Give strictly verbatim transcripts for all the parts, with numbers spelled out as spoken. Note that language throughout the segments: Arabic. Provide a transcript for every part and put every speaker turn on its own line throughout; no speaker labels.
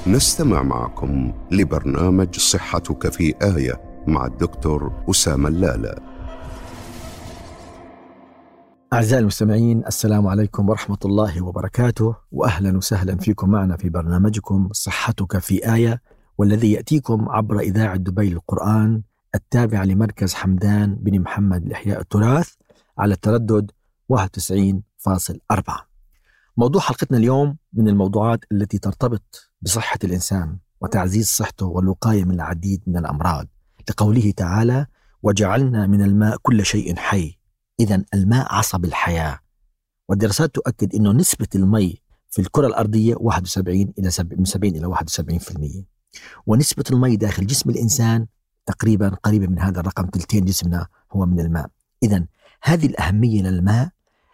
نستمع معكم لبرنامج صحتك في آية مع الدكتور أسامة اللالة.
أعزائي المستمعين، السلام عليكم ورحمة الله وبركاته، وأهلا وسهلا فيكم معنا في برنامجكم صحتك في آية، والذي يأتيكم عبر إذاعة دبي للقرآن التابعة لمركز حمدان بن محمد لإحياء التراث على التردد واحد وتسعين فاصلة أربعة. موضوع حلقتنا اليوم من الموضوعات التي ترتبط بصحة الإنسان وتعزيز صحته والوقاية من العديد من الأمراض، لقوله تعالى: وجعلنا من الماء كل شيء حي. إذن الماء عصب الحياة، والدراسات تؤكد أنه نسبة المي في الكرة الأرضية واحد وسبعين إلى سبعين إلى واحد وسبعين بالمئة، ونسبة المي داخل جسم الإنسان تقريبا قريبة من هذا الرقم، ثلثين جسمنا هو من الماء. إذن هذه الأهمية للماء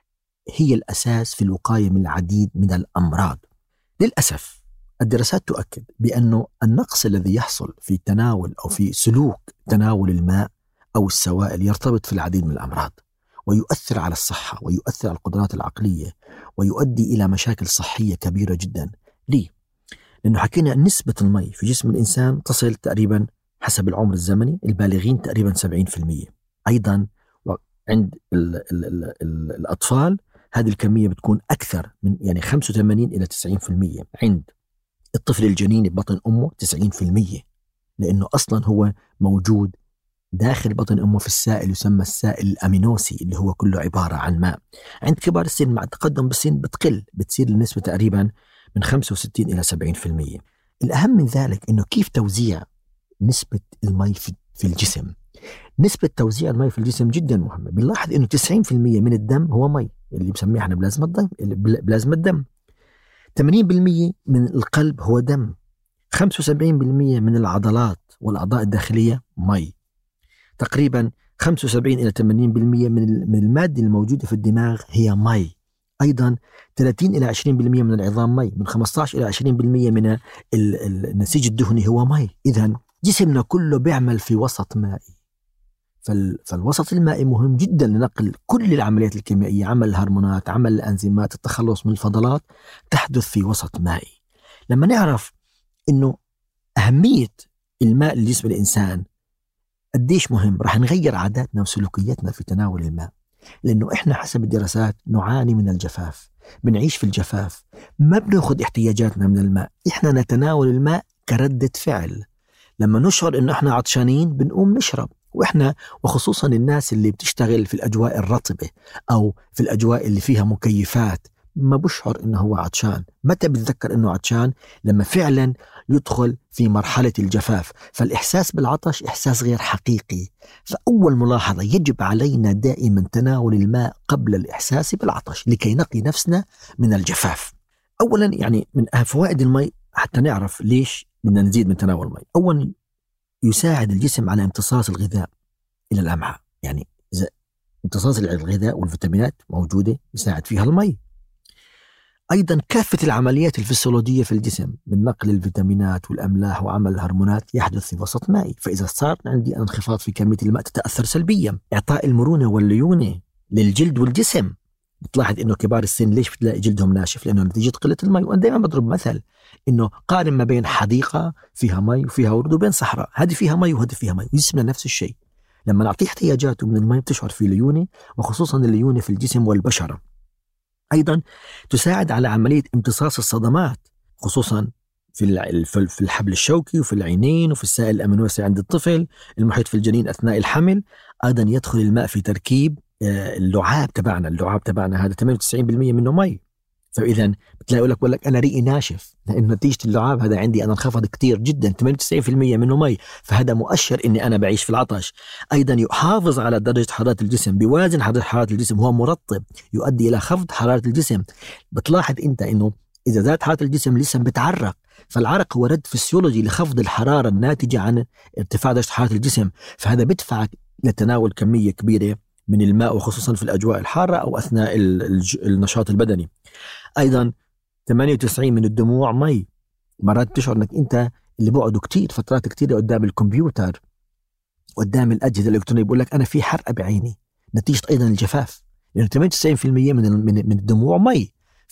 هي الأساس في الوقاية من العديد من الأمراض. للأسف الدراسات تؤكد بأنه النقص الذي يحصل في تناول أو في سلوك تناول الماء أو السوائل يرتبط في العديد من الأمراض، ويؤثر على الصحة ويؤثر على القدرات العقلية، ويؤدي إلى مشاكل صحية كبيرة جدا. ليه؟ لأنه حكينا نسبة المي في جسم الإنسان تصل تقريبا حسب العمر الزمني البالغين تقريبا سبعين بالمئة. أيضا عند ال ال ال ال الأطفال هذه الكمية بتكون أكثر من يعني خمسة وثمانين إلى تسعين بالمئة. عند الطفل الجنين ببطن أمه تسعين بالمئة، لأنه أصلا هو موجود داخل بطن أمه في السائل يسمى السائل الأمينوسي اللي هو كله عبارة عن ماء. عند كبار السن مع التقدم بالسن بتقل، بتصير النسبة تقريبا من خمسة وستين إلى سبعين بالمئة. الأهم من ذلك إنه كيف توزيع نسبة المي في الجسم. نسبة توزيع المي في الجسم جدا مهمة. بنلاحظ إنه تسعين بالمئة من الدم هو مي، اللي بسميه احنا بلازمة الدم، بلازمة الدم. ثمانين بالمئة من القلب هو دم. خمسة وسبعين بالمئة من العضلات والأعضاء الداخلية مي. تقريبا خمسة وسبعين إلى ثمانين بالمئة من من المادة الموجودة في الدماغ هي مي. أيضا ثلاثين إلى عشرين بالمئة من العظام مي. من خمسة عشر إلى عشرين بالمئة من النسيج الدهني هو مي. إذن جسمنا كله بيعمل في وسط مائي، فالوسط المائي مهم جدا لنقل كل العمليات الكيميائية، عمل الهرمونات، عمل الأنزيمات، التخلص من الفضلات، تحدث في وسط مائي. لما نعرف إنه أهمية الماء لجسم الإنسان قديش مهم، رح نغير عاداتنا وسلوكياتنا في تناول الماء. لأنه إحنا حسب الدراسات نعاني من الجفاف، بنعيش في الجفاف، ما بناخد احتياجاتنا من الماء. إحنا نتناول الماء كردة فعل. لما نشعر إنه إحنا عطشانين بنقوم نشرب. وإحنا وخصوصا الناس اللي بتشتغل في الأجواء الرطبة أو في الأجواء اللي فيها مكيفات ما بشعر إنه هو عطشان. متى بتذكر إنه عطشان؟ لما فعلا يدخل في مرحلة الجفاف، فالإحساس بالعطش إحساس غير حقيقي. فأول ملاحظة، يجب علينا دائما تناول الماء قبل الإحساس بالعطش لكي نقي نفسنا من الجفاف. أولا يعني من فوائد الماء حتى نعرف ليش بدنا نزيد من تناول الماء. أولا يساعد الجسم على امتصاص الغذاء إلى الأمعاء، يعني امتصاص الغذاء والفيتامينات موجودة يساعد فيها الماء. أيضا كافة العمليات الفسيولوجية في الجسم من نقل الفيتامينات والأملاح وعمل الهرمونات يحدث في وسط مائي. فإذا صار عندي انخفاض في كمية الماء تتأثر سلبيا. إعطاء المرونة والليونة للجلد والجسم. بتلاحظ إنه كبار السن ليش بتلاقي جلدهم ناشف؟ لأنه نتيجة قلة الماء. وأنا دائما بضرب مثل إنه قارن ما بين حديقة فيها ماء وفيها ورد وبين صحراء، هذه فيها ماء وهذه فيها ماء، وجسمنا نفس الشيء. لما نعطيه احتياجاته من الماء بتشعر في ليونة، وخصوصا الليونة في الجسم والبشرة. أيضا تساعد على عملية امتصاص الصدمات، خصوصا في في الحبل الشوكي وفي العينين وفي السائل الأمينوسي عند الطفل، المحيط في الجنين أثناء الحمل. أيضا يدخل الماء في تركيب اللعاب تبعنا. اللعاب تبعنا هذا ثمانية وتسعين بالمئة منه مي. فإذا بتلاقي يقول لك بقول لك أنا ريقي ناشف، لأن نتيجة اللعاب هذا عندي أنا انخفض كتير جدا، ثمانية وتسعين بالمئة منه مي، فهذا مؤشر إني أنا بعيش في العطش. أيضا يحافظ على درجة حرارة الجسم، بيوازن حرارة الجسم، هو مرطب يؤدي إلى خفض حرارة الجسم. بتلاحظ أنت إنه إذا زادت حرارة الجسم لسه بتعرق، فالعرق هو رد فسيولوجي لخفض الحرارة الناتجة عن ارتفاع درجة حرارة الجسم، فهذا بدفعك لتناول كمية كبيرة من الماء، وخصوصا في الأجواء الحارة أو أثناء النشاط البدني. أيضا ثمانية وتسعين من الدموع مي. مرات تشعر أنك أنت اللي بقعدوا كتير فترات كتير قدام الكمبيوتر قدام الأجهزة الإلكترونية بقول لك أنا في حرقة بعيني، نتيجة أيضا الجفاف، لأنه ثمانية وتسعين بالمئة من من الدموع مي.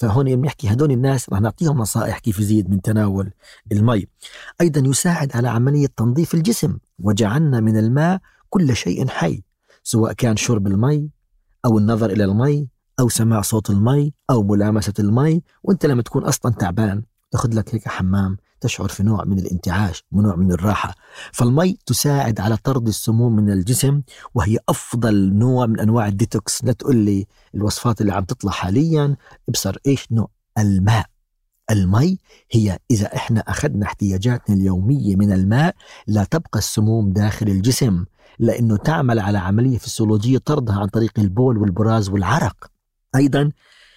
فهون بنحكي هدول الناس رح نعطيهم نصائح كيف يزيد من تناول المي. أيضا يساعد على عملية تنظيف الجسم، وجعلنا من الماء كل شيء حي، سواء كان شرب المي أو النظر إلى المي أو سماع صوت المي أو ملامسة المي. وانت لما تكون أصلا تعبان تأخذ لك هيك حمام تشعر في نوع من الانتعاش ونوع من الراحة. فالمي تساعد على طرد السموم من الجسم، وهي أفضل نوع من أنواع الديتوكس. لا تقول لي الوصفات اللي عم تطلع حاليا ابصر إيش نوع الماء. المي هي إذا إحنا أخذنا احتياجاتنا اليومية من الماء لا تبقى السموم داخل الجسم، لأنه تعمل على عملية فسيولوجية طردها عن طريق البول والبراز والعرق. أيضا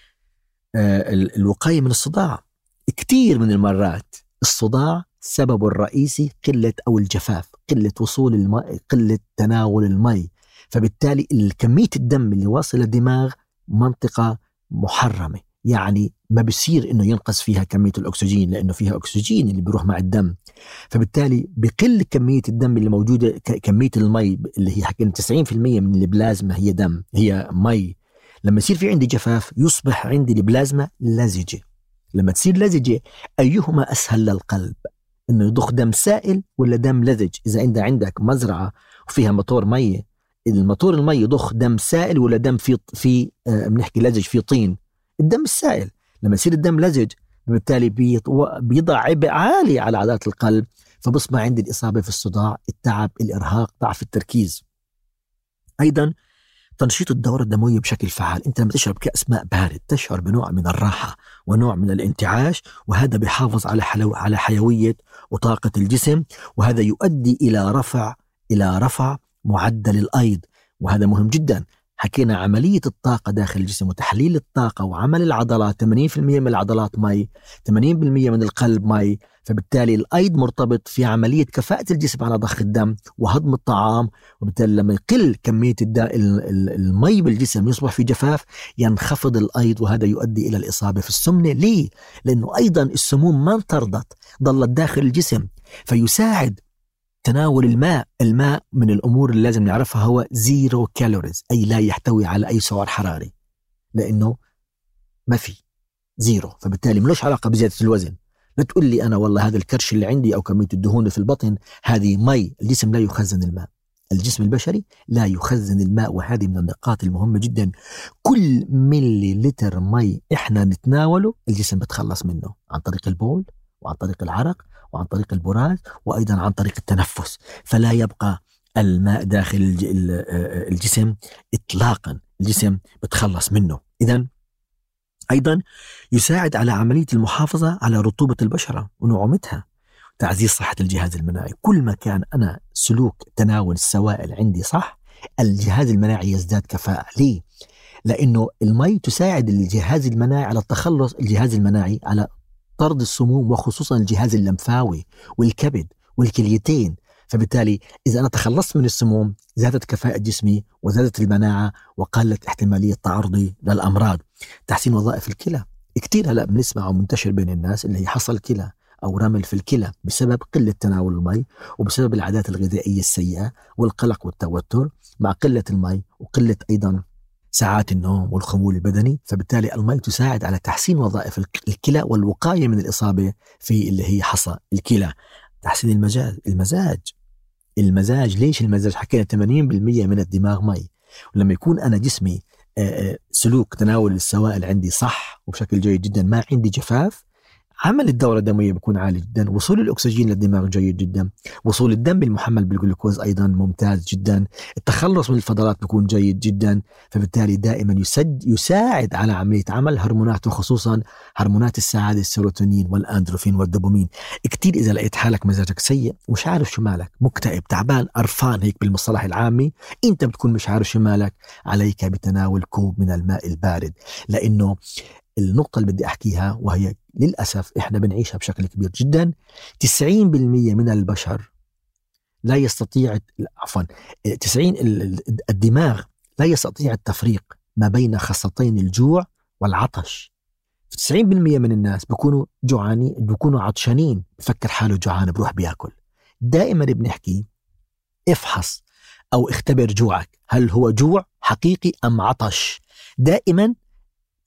الوقاية من الصداع. كتير من المرات الصداع سببه الرئيسي قلة أو الجفاف، قلة وصول الماء، قلة تناول المي. فبالتالي كمية الدم اللي واصل للدماغ منطقة محرمة، يعني ما بيصير إنه ينقص فيها كمية الأكسجين، لأنه فيها أكسجين اللي بيروح مع الدم. فبالتالي بقل كمية الدم اللي موجودة، كمية المي اللي هي حكينا تسعين بالمئة من البلازما هي دم، هي مي. لما يصير في عندي جفاف يصبح عندي البلازما لزجة. لما تصير لزجة أيهما أسهل للقلب، إنه يضخ دم سائل ولا دم لزج؟ إذا أنت عندك مزرعة وفيها مطور مية، المطور المي يضخ دم سائل ولا دم في في آه بنحكي لزج في طين؟ الدم السائل. لما يصير الدم لزج بالتالي بيضع عبء عالي على عضلات القلب، فبصبح عندي الإصابة في الصداع، التعب، الإرهاق، ضعف التركيز. أيضا تنشيط الدورة الدموية بشكل فعال. أنت لما تشرب كأس ماء بارد تشعر بنوع من الراحة ونوع من الانتعاش، وهذا بيحافظ على حلو على حيوية وطاقة الجسم، وهذا يؤدي إلى رفع إلى رفع معدل الأيض، وهذا مهم جدا. حكينا عملية الطاقة داخل الجسم وتحليل الطاقة وعمل العضلات، ثمانين بالمئة من العضلات مي، ثمانين بالمئة من القلب مي. فبالتالي الأيض مرتبط في عملية كفاءة الجسم على ضخ الدم وهضم الطعام، وبالتالي لما يقل كمية المي بالجسم يصبح في جفاف، ينخفض الأيض، وهذا يؤدي إلى الإصابة في السمنة. ليه؟ لأنه أيضا السموم ما انطردت، ظلت داخل الجسم. فيساعد تناول الماء. الماء من الأمور اللي لازم نعرفها هو زيرو كالوريز، أي لا يحتوي على أي سعر حراري، لأنه ما في زيرو. فبالتالي ملوش علاقة بزيادة الوزن. لا تقول لي أنا والله هذا الكرش اللي عندي أو كمية الدهون في البطن هذه مي. الجسم لا يخزن الماء، الجسم البشري لا يخزن الماء، وهذه من النقاط المهمة جدا. كل ملي لتر مي إحنا نتناوله الجسم بتخلص منه عن طريق البول وعن طريق العرق وعن طريق البراز وأيضا عن طريق التنفس، فلا يبقى الماء داخل الجسم إطلاقا، الجسم بتخلص منه. إذن أيضا يساعد على عملية المحافظة على رطوبة البشرة ونعومتها، تعزيز صحة الجهاز المناعي. كل ما كان أنا سلوك تناول السوائل عندي صح، الجهاز المناعي يزداد كفاءة. ليه؟ لأنه المي تساعد الجهاز المناعي على التخلص، الجهاز المناعي على طرد السموم، وخصوصا الجهاز اللمفاوي والكبد والكليتين. فبالتالي إذا أنا تخلصت من السموم زادت كفاءة جسمي وزادت المناعة وقلت احتمالية تعرضي للأمراض. تحسين وظائف الكلى. كتير هلأ بنسمع ومنتشر بين الناس اللي هي حصل كلى أو رمل في الكلى بسبب قلة تناول المي، وبسبب العادات الغذائية السيئة والقلق والتوتر مع قلة المي وقلة أيضا ساعات النوم والخمول البدني. فبالتالي المي تساعد على تحسين وظائف الكلى والوقاية من الإصابة في اللي هي حصى الكلى. تحسين المزاج. المزاج المزاج ليش المزاج؟ حكينا ثمانين بالمئة من الدماغ مي، ولما يكون أنا جسمي سلوك تناول السوائل عندي صح وبشكل جيد جدا، ما عندي جفاف، عمل الدورة الدموية بيكون عالي جدا، وصول الأكسجين للدماغ جيد جدا، وصول الدم المحمل بالجلوكوز أيضا ممتاز جدا، التخلص من الفضلات بيكون جيد جدا. فبالتالي دائما يسد يساعد على عملية عمل هرمونات، وخصوصا هرمونات السعادة، السيروتونين والأندروفين والدوبامين. كتير إذا لقيت حالك مزاجك سيء مش عارف شو مالك، مكتئب، تعبان، قرفان، هيك بالمصطلح العامي، أنت بتكون مش عارف شو مالك، عليك بتناول كوب من الماء البارد. لأنه النقطة اللي بدي أحكيها وهي للأسف إحنا بنعيشها بشكل كبير جدا، تسعين بالمئة من البشر لا يستطيع عفوا تسعين الدماغ لا يستطيع التفريق ما بين خاصتين الجوع والعطش. تسعين بالمئة من الناس بيكونوا جوعانين، بيكونوا عطشانين، بفكر حاله جوعان بروح بياكل. دائما بنحكي افحص أو اختبر جوعك، هل هو جوع حقيقي أم عطش؟ دائما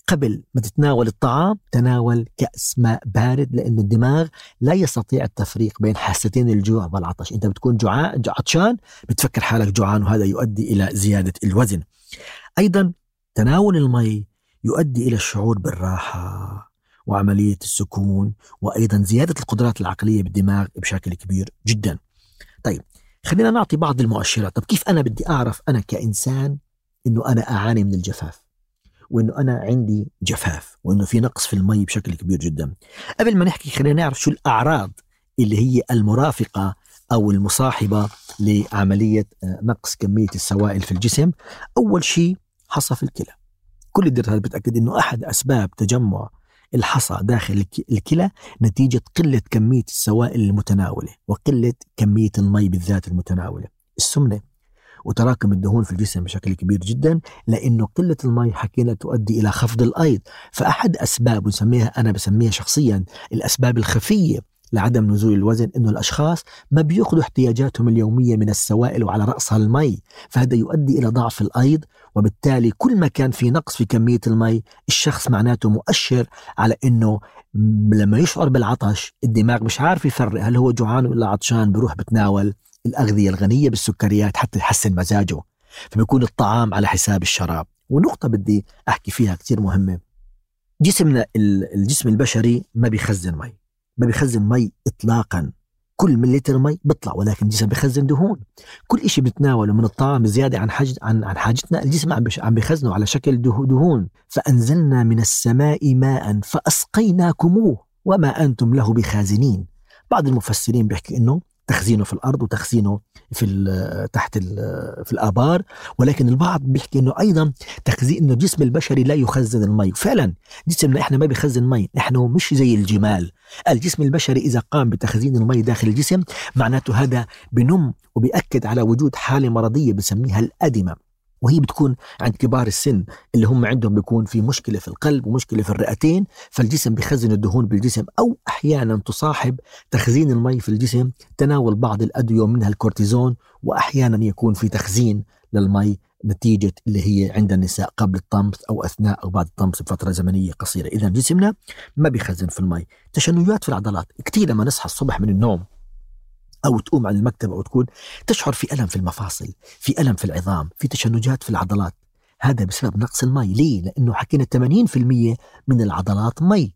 قبل ما تتناول الطعام تناول كأس ماء بارد، لأن الدماغ لا يستطيع التفريق بين حاستين الجوع والعطش. أنت بتكون جوعان عطشان بتفكر حالك جوعان، وهذا يؤدي إلى زيادة الوزن. أيضا تناول المي يؤدي إلى الشعور بالراحة وعملية السكون، وأيضا زيادة القدرات العقلية بالدماغ بشكل كبير جدا. طيب خلينا نعطي بعض المؤشرات. طب كيف أنا بدي أعرف أنا كإنسان إنه أنا أعاني من الجفاف، وإنه أنا عندي جفاف، وإنه في نقص في المي بشكل كبير جدا؟ قبل ما نحكي خلينا نعرف شو الأعراض اللي هي المرافقة أو المصاحبة لعملية نقص كمية السوائل في الجسم. أول شيء حصى في الكلى. كل الدراسات بتأكد إنه أحد أسباب تجمع الحصى داخل الكلى نتيجة قلة كمية السوائل المتناولة وقلة كمية المي بالذات المتناولة. السمنة وتراكم الدهون في الجسم بشكل كبير جدا، لأنه قلة المي حكينا تؤدي إلى خفض الأيض. فأحد أسباب نسميها أنا بسميها شخصيا الأسباب الخفية لعدم نزول الوزن إنه الأشخاص ما بيأخذوا احتياجاتهم اليومية من السوائل وعلى رأسها المي، فهذا يؤدي إلى ضعف الأيض. وبالتالي كل ما كان في نقص في كمية المي الشخص معناته مؤشر على إنه لما يشعر بالعطش الدماغ مش عارف يفرق هل هو جوعان ولا عطشان، بروح بتناول الأغذية الغنية بالسكريات حتى يحسن مزاجه، فبيكون الطعام على حساب الشراب. ونقطة بدي أحكي فيها كتير مهمة، جسمنا الجسم البشري ما بيخزن مي، ما بيخزن مي إطلاقا. كل مليلتر مي بيطلع، ولكن الجسم بيخزن دهون. كل إشي بنتناوله من الطعام زيادة عن حاجة عن عن حاجتنا الجسم عم عم بيخزنه على شكل دهون. فأنزلنا من السماء ماء فأسقيناكموه وما أنتم له بخازنين. بعض المفسرين بيحكي إنه تخزينه في الأرض وتخزينه في تحت في الآبار، ولكن البعض بيحكي إنه أيضا تخزين إنه الجسم البشري لا يخزن المي. فعلا جسمنا إحنا ما بيخزن مي، نحن مش زي الجمال. الجسم البشري إذا قام بتخزين المي داخل الجسم معناته هذا بنم وبيأكد على وجود حالة مرضية بسميها الأدمة، وهي بتكون عند كبار السن اللي هم عندهم بيكون في مشكلة في القلب ومشكلة في الرئتين، فالجسم بيخزن الدهون بالجسم. أو أحيانا تصاحب تخزين المي في الجسم تناول بعض الأدوية منها الكورتيزون، وأحيانا يكون في تخزين للمي نتيجة اللي هي عند النساء قبل الطمس أو أثناء أو بعد الطمس بفترة زمنية قصيرة. إذن جسمنا ما بيخزن في المي. تشنجات في العضلات كتير، لما نصحى الصبح من النوم أو تقوم عن المكتب أو تكون تشعر في ألم في المفاصل، في ألم في العظام، في تشنجات في العضلات، هذا بسبب نقص المي. ليه؟ لأنه حكينا ثمانين بالمئة من العضلات مي،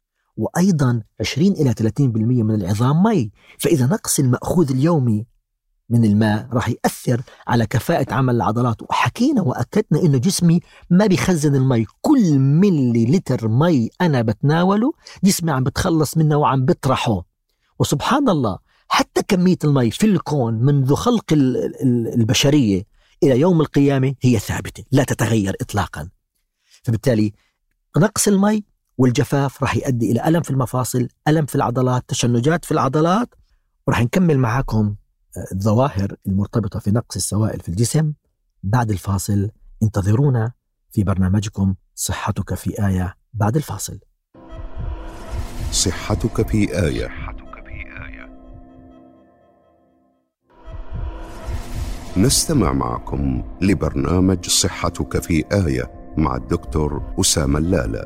وأيضا عشرين إلى ثلاثين بالمئة من العظام مي. فإذا نقص المأخوذ اليومي من الماء راح يأثر على كفاءة عمل العضلات. وحكينا وأكدنا إنه جسمي ما بيخزن المي، كل ملي لتر مي أنا بتناوله جسمي عم بتخلص منه وعم بطرحه. وسبحان الله حتى كمية المي في الكون منذ خلق البشرية إلى يوم القيامة هي ثابتة لا تتغير إطلاقا. فبالتالي نقص المي والجفاف راح يؤدي إلى ألم في المفاصل، ألم في العضلات، تشنجات في العضلات. وراح نكمل معاكم الظواهر المرتبطة في نقص السوائل في الجسم بعد الفاصل. انتظرونا في برنامجكم صحتك في آية بعد الفاصل.
صحتك في آية. نستمع معكم لبرنامج صحتك في آية مع الدكتور أسامة اللالة.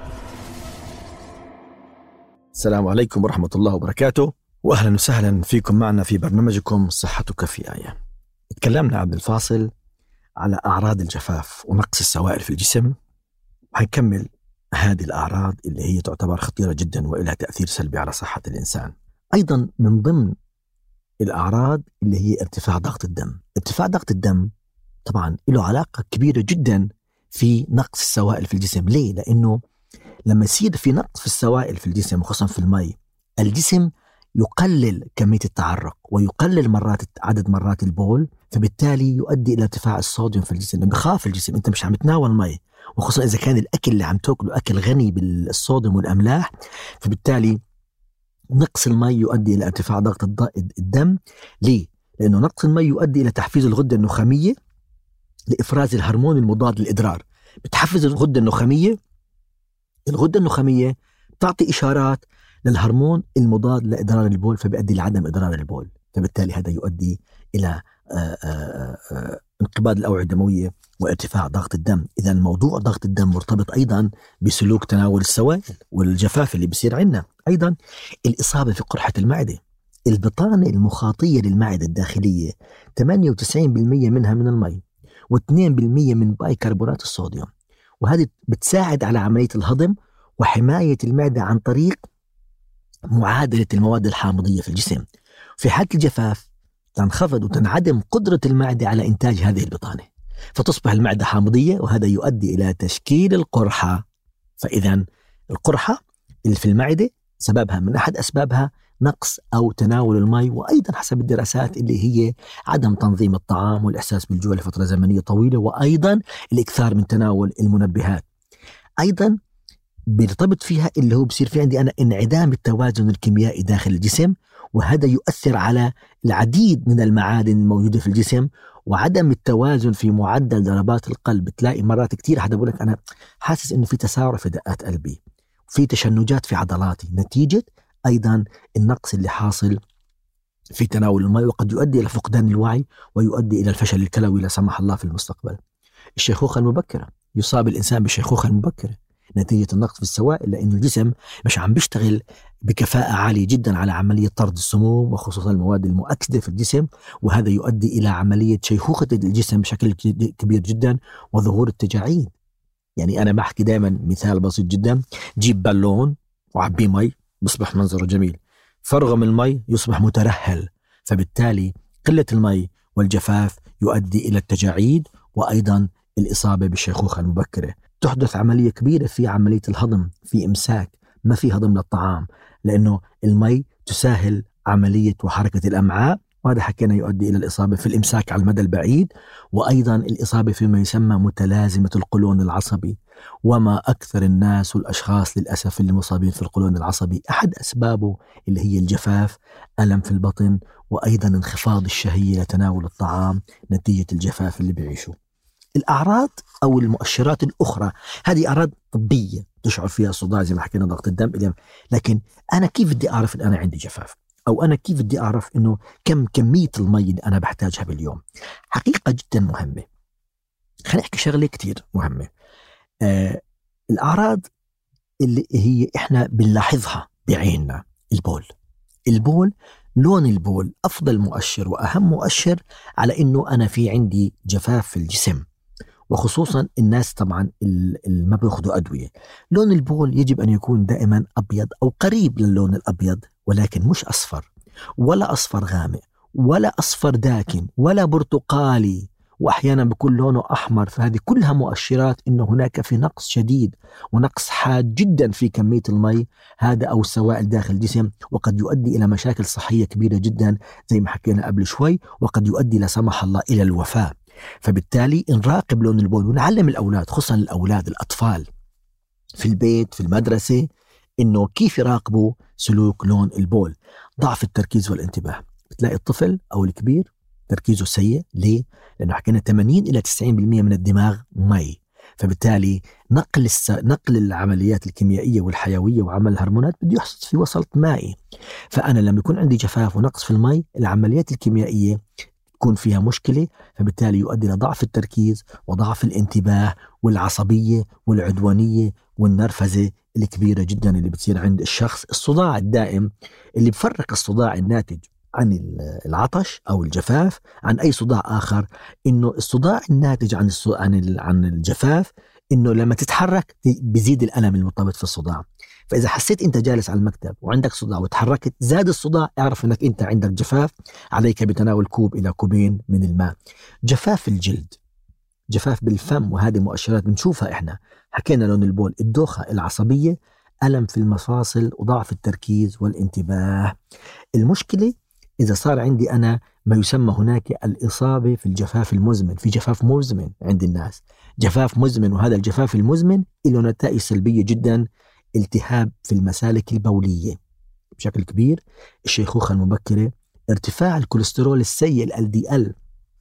السلام عليكم ورحمة الله وبركاته، وأهلا وسهلا فيكم معنا في برنامجكم صحتك في آية. اتكلمنا عبد الفاصل على أعراض الجفاف ونقص السوائل في الجسم، وهنكمل هذه الأعراض اللي هي تعتبر خطيرة جدا وإلها تأثير سلبي على صحة الإنسان. أيضا من ضمن الأعراض اللي هي ارتفاع ضغط الدم. ارتفاع ضغط الدم طبعا له علاقة كبيرة جدا في نقص السوائل في الجسم. ليه؟ لأنه لما يصير في نقص في السوائل في الجسم خصوصا في المي، الجسم يقلل كمية التعرق ويقلل مرات عدد مرات البول، فبالتالي يؤدي إلى ارتفاع الصوديوم في الجسم. بخاف الجسم أنت مش عم تناول مي، وخصوصا إذا كان الأكل اللي عم تأكله أكل غني بالصوديوم والأملاح، فبالتالي نقص المي يؤدي إلى ارتفاع ضغط الدم. ليه؟ لأنه نقص المي يؤدي إلى تحفيز الغدة النخامية لإفراز الهرمون المضاد للإدرار. بتحفز الغدة النخامية، الغدة النخامية تعطي إشارات للهرمون المضاد لإدرار البول، فبيؤدي لعدم إدرار البول، فبالتالي هذا يؤدي إلى انقباض الأوعية الدموية وارتفاع ضغط الدم. إذا الموضوع ضغط الدم مرتبط أيضا بسلوك تناول السوائل والجفاف اللي بيصير عندنا. أيضا الإصابة في قرحة المعدة. البطانة المخاطية للمعدة الداخلية ثمانية وتسعين بالمئة منها من المي واثنين بالمئة من بايكربونات الصوديوم، وهذه بتساعد على عملية الهضم وحماية المعدة عن طريق معادلة المواد الحامضية في الجسم. في حالة الجفاف تنخفض وتنعدم قدرة المعدة على إنتاج هذه البطانة، فتصبح المعدة حامضية، وهذا يؤدي إلى تشكيل القرحة. فإذا القرحة اللي في المعدة سببها من أحد أسبابها نقص أو تناول الماء، وأيضا حسب الدراسات اللي هي عدم تنظيم الطعام والإحساس بالجوع لفترة زمنية طويلة، وأيضا الإكثار من تناول المنبهات. أيضا بيرتبط فيها اللي هو بصير في عندي أنا انعدام التوازن الكيميائي داخل الجسم، وهذا يؤثر على العديد من المعادن الموجودة في الجسم، وعدم التوازن في معدل ضربات القلب. تلاقي مرات كتير حدا بقول لك أنا حاسس إنه في تسارع في دقات قلبي، في تشنجات في عضلاتي، نتيجة أيضا النقص اللي حاصل في تناول الماء، وقد يؤدي إلى فقدان الوعي ويؤدي إلى الفشل الكلوي لا سمح الله في المستقبل. الشيخوخة المبكرة، يصاب الإنسان بالشيخوخة المبكرة نتيجة النقص في السوائل، لأن الجسم مش عم بيشتغل بكفاءة عالية جدا على عملية طرد السموم وخصوصا المواد المؤكسدة في الجسم، وهذا يؤدي إلى عملية شيخوخة الجسم بشكل كبير جدا وظهور التجاعيد. يعني أنا بحكي دائما مثال بسيط جدا، جيب بالون وعبيه مي بيصبح منظره جميل، فرغه من المي يصبح مترهل، فبالتالي قلة المي والجفاف يؤدي إلى التجاعيد وأيضا الإصابة بالشيخوخة المبكرة. تحدث عملية كبيرة في عملية الهضم، في إمساك، ما في هضم للطعام، لأنه المي تسهل عملية وحركة الأمعاء، وهذا حكينا يؤدي إلى الإصابة في الإمساك على المدى البعيد، وأيضا الإصابة فيما يسمى متلازمة القولون العصبي. وما أكثر الناس والأشخاص للأسف اللي مصابين في القولون العصبي أحد أسبابه اللي هي الجفاف، ألم في البطن، وأيضا انخفاض الشهية لتناول الطعام نتيجة الجفاف اللي بيعيشوا. الأعراض أو المؤشرات الأخرى هذه أعراض طبية تشعر فيها صداع زي ما حكينا، ضغط الدم، لكن أنا كيف بدي أعرف أن أنا عندي جفاف؟ أو أنا كيف بدي أعرف أنه كم كمية المي اللي أنا بحتاجها باليوم؟ حقيقة جدا مهمة. خلينا نحكي شغلة كتير مهمة. آه الأعراض اللي هي إحنا بنلاحظها بعيننا، البول. البول، لون البول أفضل مؤشر وأهم مؤشر على أنه أنا في عندي جفاف في الجسم، وخصوصا الناس طبعا اللي ما بياخدوا أدوية. لون البول يجب أن يكون دائما أبيض أو قريب للون الأبيض، ولكن مش أصفر ولا أصفر غامق ولا أصفر داكن ولا برتقالي، وأحيانا بكون لونه أحمر. فهذه كلها مؤشرات أنه هناك في نقص شديد ونقص حاد جدا في كمية المي هذا أو السوائل داخل الجسم، وقد يؤدي إلى مشاكل صحية كبيرة جدا زي ما حكينا قبل شوي، وقد يؤدي لا سمح الله إلى الوفاة. فبالتالي نراقب لون البول ونعلم الأولاد، خصوصا الأولاد الأطفال في البيت في المدرسة، إنه كيف يراقبوا سلوك لون البول. ضعف التركيز والانتباه، بتلاقي الطفل أو الكبير تركيزه سيء. ليه؟ لأنه حكينا ثمانين إلى تسعين بالمئة من الدماغ مي، فبالتالي نقل الس... نقل العمليات الكيميائية والحيوية وعمل الهرمونات بده يحصل في وسط مائي. فأنا لما يكون عندي جفاف ونقص في المي، العمليات الكيميائية تكون فيها مشكلة، فبالتالي يؤدي إلى ضعف التركيز وضعف الانتباه والعصبية والعدوانية والنرفزة الكبيرة جدا اللي بتصير عند الشخص. الصداع الدائم اللي بفرق الصداع الناتج عن العطش أو الجفاف عن أي صداع آخر، إنه الصداع الناتج عن عن عن الجفاف إنه لما تتحرك بيزيد الألم المرتبط في الصداع. فإذا حسيت أنت جالس على المكتب وعندك صداع وتحركت زاد الصداع، اعرف أنك أنت عندك جفاف، عليك بتناول كوب إلى كوبين من الماء. جفاف الجلد، جفاف بالفم، وهذه مؤشرات بنشوفها إحنا. حكينا لون البول، الدوخة العصبية، ألم في المفاصل، وضعف التركيز والانتباه. المشكلة إذا صار عندي أنا ما يسمى هناك الإصابة في الجفاف المزمن. في جفاف مزمن عند الناس، جفاف مزمن، وهذا الجفاف المزمن له نتائج سلبية جدا. التهاب في المسالك البولية بشكل كبير، الشيخوخة المبكرة، ارتفاع الكوليسترول السيء ال دي إل.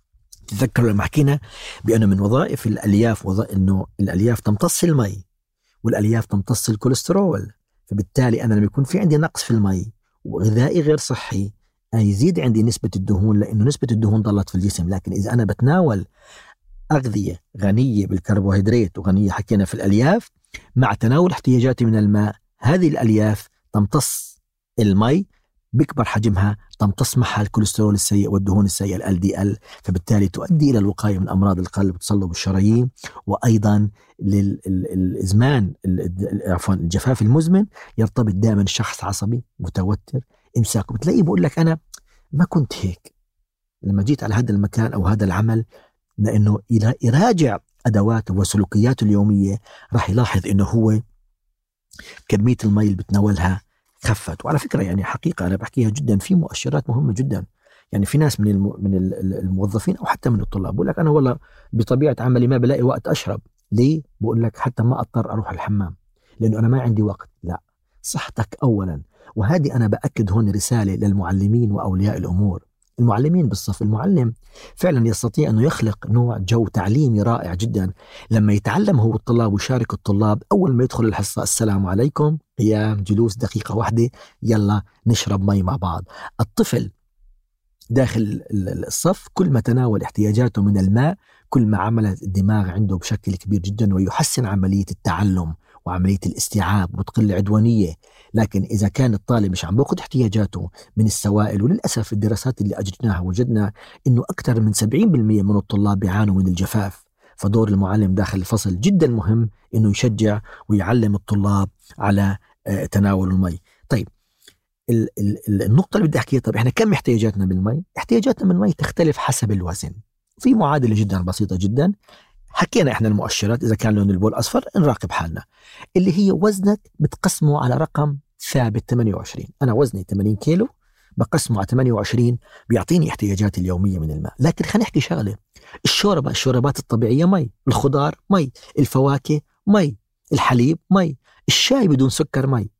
تذكروا لما حكينا بأنه من وظائف الألياف وظائف أنه الألياف تمتص المي والألياف تمتص الكوليسترول، فبالتالي أنا لما يكون في عندي نقص في المي وغذائي غير صحي، يزيد عندي نسبة الدهون، لأنه نسبة الدهون ضلت في الجسم. لكن إذا أنا بتناول أغذية غنية بالكربوهيدرات وغنية حكينا في الألياف مع تناول احتياجاتي من الماء، هذه الألياف تمتص المي بكبر حجمها، تمتص معها الكوليسترول السيء والدهون السيئة ال إل دي إل، فبالتالي تؤدي إلى الوقاية من أمراض القلب وتصلب الشرايين، وأيضا للإزمان عفوا الجفاف المزمن. يرتبط دائما الشخص عصبي متوتر إمساك، بتلاقيه بقول لك أنا ما كنت هيك لما جيت على هذا المكان أو هذا العمل، لأنه يراجع أدواته وسلوكياته اليومية راح يلاحظ إنه هو كمية المي اللي بتناولها خفت. وعلى فكرة يعني حقيقة أنا بحكيها جدا، في مؤشرات مهمة جدا. يعني في ناس من من الموظفين أو حتى من الطلاب بقول لك أنا والله بطبيعة عملي ما بلاقي وقت أشرب. ليه؟ بقول لك حتى ما أضطر أروح الحمام لأنه أنا ما عندي وقت. لا، صحتك أولا. وهذه أنا بأكد هون رسالة للمعلمين وأولياء الأمور. المعلمين بالصف، المعلم فعلا يستطيع أنه يخلق نوع جو تعليمي رائع جدا لما يتعلم هو الطلاب ويشارك الطلاب. أول ما يدخل الحصة السلام عليكم، قيام، جلوس دقيقة واحدة، يلا نشرب مي مع بعض. الطفل داخل الصف كل ما تناول احتياجاته من الماء كل ما عملت الدماغ عنده بشكل كبير جدا ويحسن عملية التعلم وعملية الاستيعاب وتقل العدوانية. لكن إذا كان الطالب مش عم بأخذ احتياجاته من السوائل، وللأسف الدراسات اللي أجريناها وجدنا إنه أكثر من سبعين بالمئة من الطلاب بيعانوا من الجفاف. فدور المعلم داخل الفصل جدا مهم، إنه يشجع ويعلم الطلاب على تناول المي. طيب النقطة اللي بدي أحكيها، طب إحنا كم احتياجاتنا بالمي؟ احتياجاتنا من المي تختلف حسب الوزن. في معادلة جدا بسيطة جدا، حكينا إحنا المؤشرات، إذا كان لون البول أصفر نراقب حالنا، اللي هي وزنك بتقسمه على رقم ثابت ثمانية وعشرين. أنا وزني ثمانين كيلو، بقسمه على ثمانية وعشرين بيعطيني احتياجاتي اليومية من الماء. لكن خلينا نحكي شغلة، الشوربة الشوربات الطبيعية مي، الخضار مي، الفواكه مي، الحليب مي، الشاي بدون سكر مي،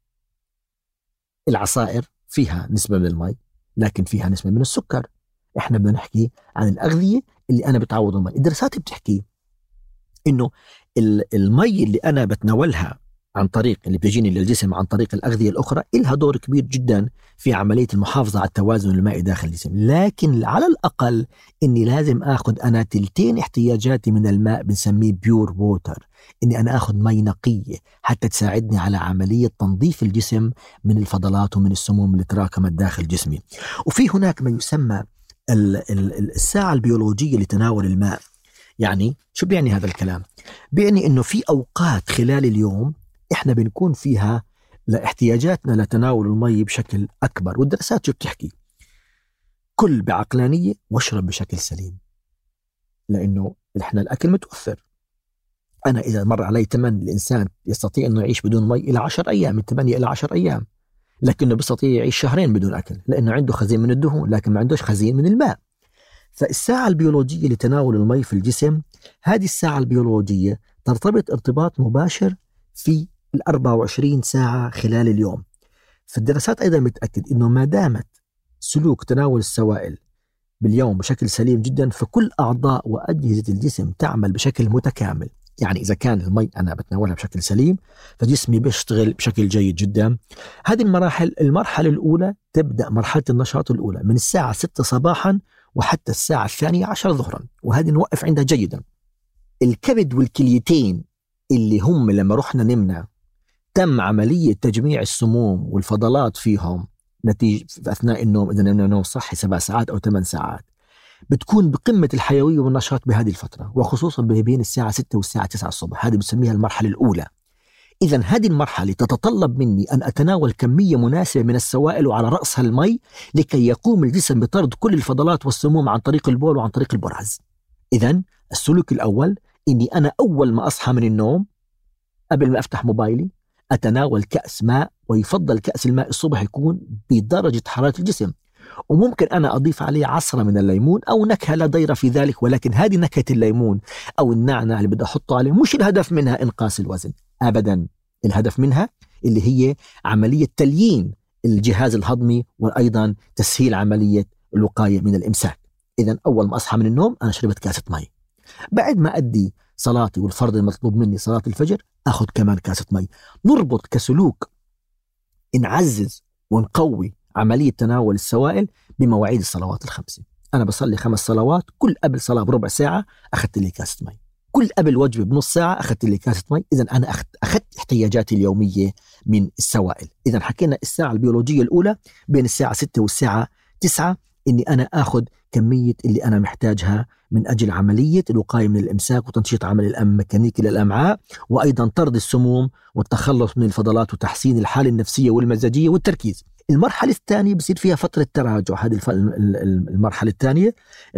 العصائر فيها نسبة من المي لكن فيها نسبة من السكر. احنا بدنا نحكي عن الأغذية اللي أنا بتعوض المي. الدراسات بتحكي إنه المي اللي أنا بتناولها عن طريق اللي بتجيني للجسم عن طريق الأغذية الأخرى إلها دور كبير جدا في عملية المحافظة على التوازن المائي داخل الجسم. لكن على الأقل إني لازم أخذ أنا تلتين احتياجاتي من الماء، بنسميه بيور ووتر، إني أنا أخذ مي نقية حتى تساعدني على عملية تنظيف الجسم من الفضلات ومن السموم اللي تراكمت داخل جسمي. وفي هناك ما يسمى الساعة البيولوجية لتناول الماء. يعني شو بيعني هذا الكلام؟ بيعني إنه في أوقات خلال اليوم إحنا بنكون فيها لاحتياجاتنا لتناول المي بشكل أكبر. والدراسات شو بتحكي؟ كل بعقلانية واشرب بشكل سليم، لأنه إحنا الأكل متوفر. أنا إذا مر علي ثمن الإنسان يستطيع أنه يعيش بدون مي إلى عشر أيام، من ثمانية إلى عشر أيام، لكنه بيستطيع يعيش شهرين بدون أكل لأنه عنده خزين من الدهون لكن ما عندوش خزين من الماء. فالساعة البيولوجية لتناول المي في الجسم، هذه الساعة البيولوجية ترتبط ارتباط مباشر في الأربع وعشرين ساعة خلال اليوم. فالدراسات أيضا متأكد أنه ما دامت سلوك تناول السوائل باليوم بشكل سليم جدا، فكل أعضاء وأجهزة الجسم تعمل بشكل متكامل. يعني إذا كان المي أنا بتناولها بشكل سليم فجسمي بيشتغل بشكل جيد جدا. هذه المراحل، المرحلة الأولى تبدأ مرحلة النشاط الأولى من الساعة ستة صباحا وحتى الساعة الثانية عشر ظهرا، وهذه نوقف عندها جيدا. الكبد والكليتين اللي هم لما رحنا نمنا تم عملية تجميع السموم والفضلات فيهم نتيجة في أثناء النوم، إذا نمنا نوم صحي سبع ساعات أو ثمان ساعات، بتكون بقمة الحيوية والنشاط بهذه الفترة، وخصوصا بين الساعة ستة والساعة تسعة الصبح. هذه بسميها المرحلة الأولى. إذا هذه المرحلة تتطلب مني أن أتناول كمية مناسبة من السوائل وعلى رأسها المي لكي يقوم الجسم بطرد كل الفضلات والسموم عن طريق البول وعن طريق البراز. إذا السلوك الأول إني أنا أول ما أصحى من النوم قبل ما أفتح موبايلي أتناول كأس ماء، ويفضل كأس الماء الصبح يكون بدرجة حرارة الجسم، وممكن أنا أضيف عليه عصرة من الليمون أو نكهة لا ضير في ذلك. ولكن هذه نكهة الليمون أو النعناع اللي بدي أحطه عليه مش الهدف منها إنقاص الوزن أبدا. الهدف منها اللي هي عملية تليين الجهاز الهضمي وأيضا تسهيل عملية الوقاية من الإمساك. إذا أول ما أصحى من النوم أنا شربت كاسة مي. بعد ما أدي صلاتي والفرض المطلوب مني صلاة الفجر أخذ كمان كاسة مي. نربط كسلوك نعزز ونقوي عملية تناول السوائل بمواعيد الصلوات الخمسة. أنا بصلي خمس صلوات، كل قبل صلاة بربع ساعة أخذت لي كاسة مي، كل قبل وجبة بنص ساعة أخذت لي كاسة مي. إذن أنا أخذت, أخذت احتياجاتي اليومية من السوائل. إذن حكينا الساعة البيولوجية الأولى بين الساعة ستة والساعة تسعة إني أنا أخذ كمية اللي أنا محتاجها من أجل عملية الوقاية من الإمساك وتنشيط عمل الأم ميكانيكي للأمعاء، وأيضا طرد السموم والتخلص من الفضلات وتحسين الحالة النفسية والمزاجية والتركيز. المرحلة الثانية بصير فيها فترة تراجع. هذه المرحلة الثانية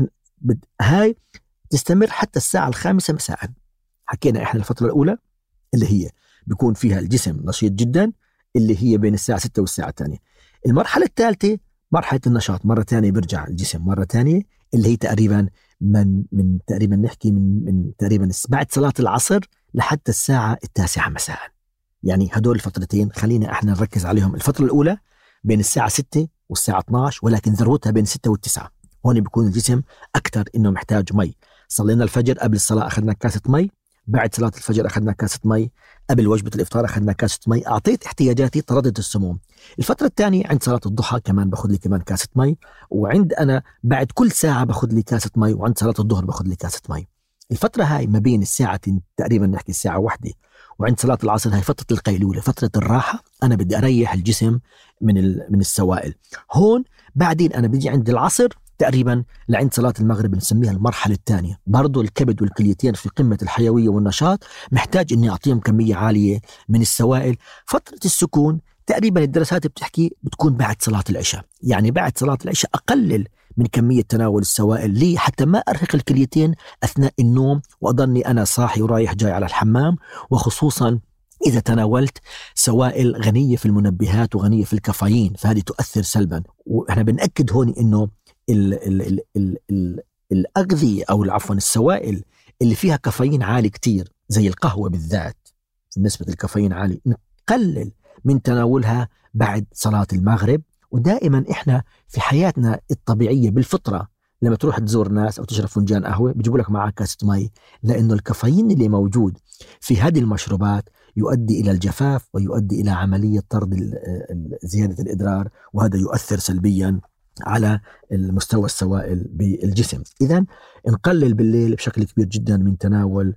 هاي تستمر حتى الساعة الخامسة مساء. حكينا إحنا الفترة الأولى اللي هي بيكون فيها الجسم نشيط جدا، اللي هي بين الساعة ستة والساعة الثانية. المرحلة الثالثة مرحلة النشاط، مرة ثانية برجع الجسم مرة ثانية، اللي هي تقريبا من من تقريبا نحكي من من تقريبا بعد صلاة العصر لحتى الساعة التاسعة مساء. يعني هدول الفترتين خلينا احنا نركز عليهم. الفترة الأولى بين الساعة ستة والساعة اثني عشر، ولكن ذروتها بين ستة والتسعة. هون بيكون الجسم أكثر إنه محتاج مي. صلينا الفجر، قبل الصلاة أخذنا كاسة مي، بعد صلاة الفجر أخذنا كاسة مي، قبل وجبة الإفطار أخذنا كاسة مي. أعطيت احتياجاتي، طردت السموم. الفترة الثانية عند صلاة الضحى كمان باخذ لي كمان كاسة مي، وعند أنا بعد كل ساعة باخذ لي كاسة مي، وعند صلاة الظهر باخذ لي كاسة مي. الفترة هاي ما بين الساعة تقريبا نحكي الساعة واحدة وعند صلاة العصر هاي فترة القيلولة، فترة الراحة. أنا بدي أريح الجسم من من السوائل. هون بعدين أنا بدي عند العصر تقريبا لعند صلاة المغرب، نسميها المرحلة الثانية. برضو الكبد والكليتين في قمة الحيوية والنشاط، محتاج إني أعطيهم كمية عالية من السوائل. فترة السكون تقريبا الدراسات بتحكي بتكون بعد صلاة العشاء، يعني بعد صلاة العشاء أقلل من كمية تناول السوائل لي حتى ما أرهق الكليتين أثناء النوم وأضلني أنا صاحي ورايح جاي على الحمام، وخصوصا إذا تناولت سوائل غنية في المنبهات وغنية في الكافيين، فهذه تؤثر سلبا. وإحنا بنأكد هون إنه ال ال ال ال ال الأغذية أو عفوا السوائل اللي فيها كافيين عالي كتير زي القهوة بالذات نسبة الكافيين عالي، نقلل من تناولها بعد صلاة المغرب. ودائما إحنا في حياتنا الطبيعية بالفطرة لما تروح تزور ناس أو تشرب فنجان قهوة بيجيبوا لك معك كاسة مي، لأنه الكافيين اللي موجود في هذه المشروبات يؤدي إلى الجفاف ويؤدي إلى عملية طرد زيادة الإدرار، وهذا يؤثر سلبيا على المستوى السوائل بالجسم. إذن نقلل بالليل بشكل كبير جدا من تناول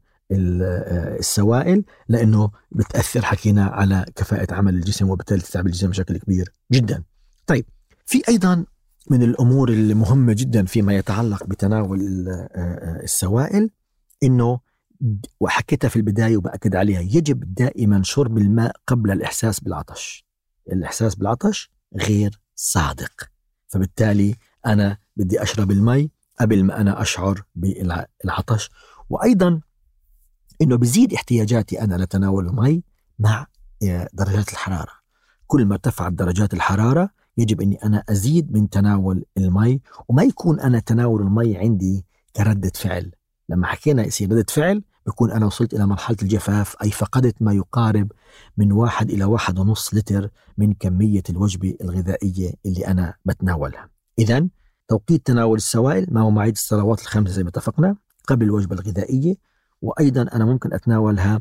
السوائل، لأنه بتأثر حكينا على كفاءة عمل الجسم وبالتالي تتعب الجسم بشكل كبير جدا. طيب في أيضا من الأمور المهمة جدا فيما يتعلق بتناول السوائل، إنه وحكيتها في البداية وبأكد عليها، يجب دائما شرب الماء قبل الإحساس بالعطش. الإحساس بالعطش غير صادق، فبالتالي أنا بدي أشرب المي قبل ما أنا أشعر بالعطش. وأيضا إنه بزيد احتياجاتي أنا لتناول المي مع درجات الحرارة. كل ما ارتفعت درجات الحرارة يجب أني أنا أزيد من تناول المي، وما يكون أنا تناول المي عندي كردة فعل. لما حكينا يصير ردة فعل بيكون أنا وصلت إلى مرحلة الجفاف، أي فقدت ما يقارب من واحد إلى واحد ونص لتر من كمية الوجبة الغذائية اللي أنا بتناولها. إذن توقيت تناول السوائل ما هو مواعيد الصلوات الخمسة زي ما اتفقنا قبل الوجبة الغذائية، وأيضا أنا ممكن أتناولها